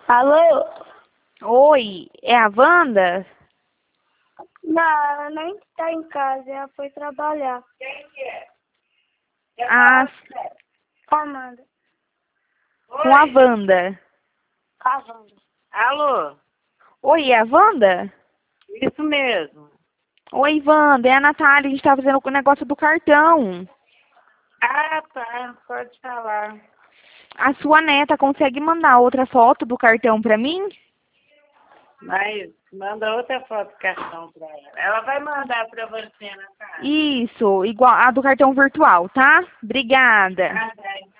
Alô? Oi, é a Wanda? Não, ela nem tá em casa, ela foi trabalhar. Ah, Amanda. com a Wanda. A Wanda. Alô? Oi, é a Wanda? Isso mesmo. Oi, Wanda, é a Natália, a gente tá fazendo o negócio do cartão. Ah, tá. Pode falar. A sua neta consegue mandar outra foto do cartão pra mim? Mas manda outra foto do cartão pra ela. Ela vai mandar pra você, Natália. Isso, igual a do cartão virtual, tá? Obrigada. Ah, tá.